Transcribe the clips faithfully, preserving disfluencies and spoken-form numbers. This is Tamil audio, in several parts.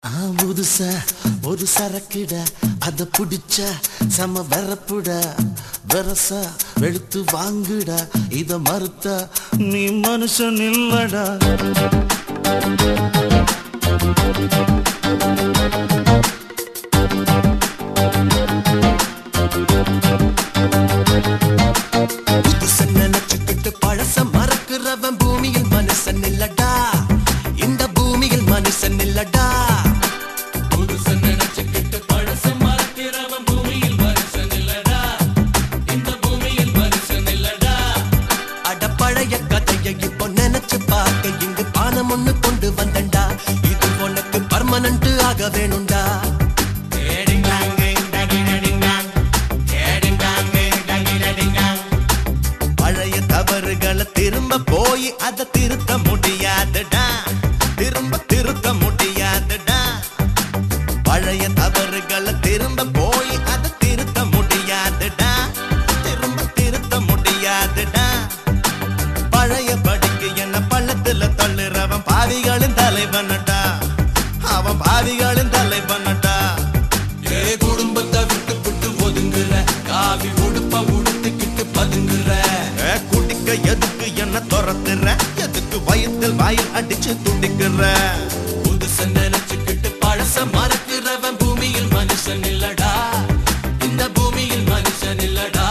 புதுசா ஒரு சரக்குடா அத புடிச்சா சம வெறப்புடா வெரசா வெளுத்து வாங்குடா இத மறுத்தா நீ மனுஷன் இல்லடா. புதுசா நினைச்சுக்கிட்டு பழச மறக்கிறவன் பூமியில் மனுஷன் இல்லடா. இந்த பூமியில் மனுஷன் இல்லடா. இப்போ நினைச்சு பார்க்க இங்கு பானம் ஒண்ணு கொண்டு வந்தண்டா. இது உனக்கு பர்மனன்ட் ஆக வேணும்டா. பழைய தவறுகளை திரும்ப போய் அதை திருத்த முடியாதுடா. திரும்ப திருத்த முடியாதுடா. பழைய தவறுகளை திரும்ப போய் அதை திருத்த முடியாதுடா. திரும்ப திருத்த முடியாதுடா. பழைய படிக்கு என்ன பள்ளத்துல தள்ளுறவன் பாவிகளின் தலைவனடா. அவன் பாவிகளின் தலைவனடா. ஏ குடும்பத்தை விட்டு விட்டு ஒதுங்குற காவி உடுப்ப உடுத்துக்கிட்டு பதுங்குற. குடிக்க எதுக்கு என்ன துரத்துற எதுக்கு வயிற்றில் வாயில் அடிச்சு துடிக்கிற. புதுச நினைச்சுக்கிட்டு பழச மறக்கிறவன் பூமியில் மனுஷன் இல்லடா. இந்த பூமியில் மனுஷன் இல்லடா.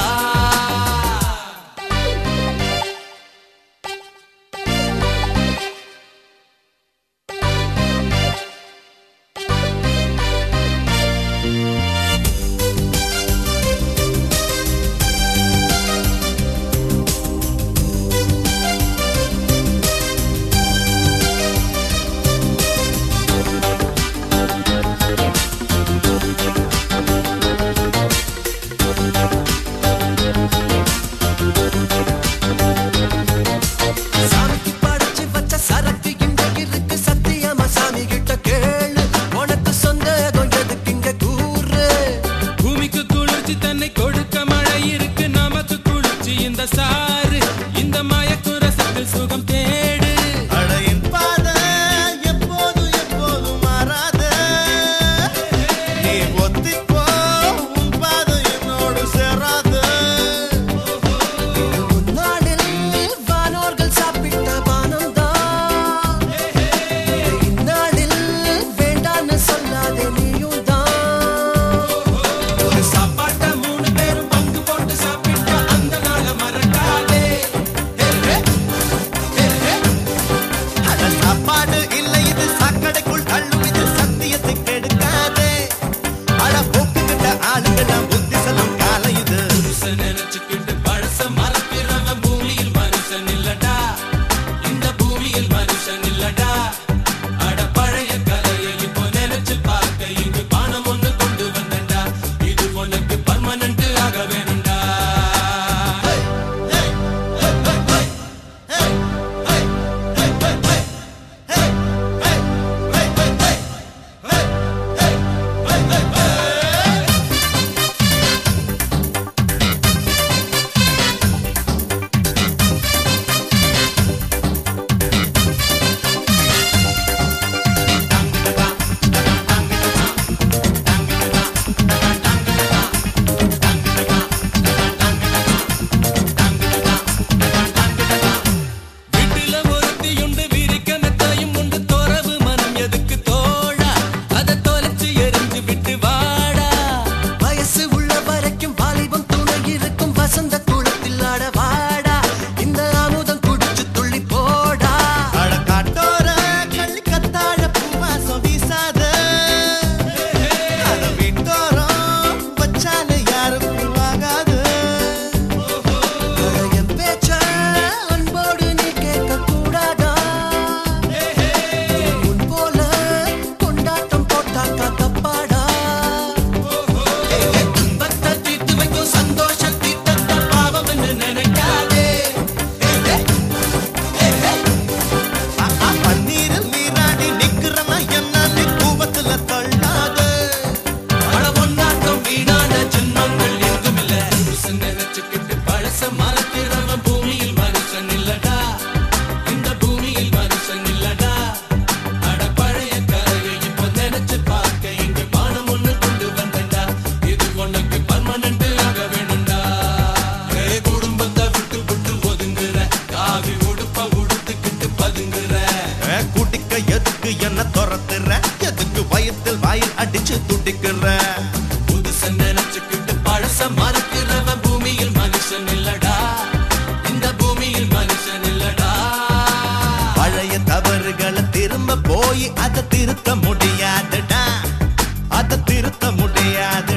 எதுக்கு என்ன துரத்துற, எதுக்கு வயத்தில் வாயில் அடிச்சு துடிக்கிற? புதுச நினைச்சுக்கிட்டு பழச மறக்கிறவன் பூமியில் மனுஷன் இல்லடா, இந்த பூமியில் மனுஷன் இல்லடா. பழைய தவறுகளை திரும்ப போய் அதை திருத்த முடியாதுடா, அதை திருத்த முடியாது.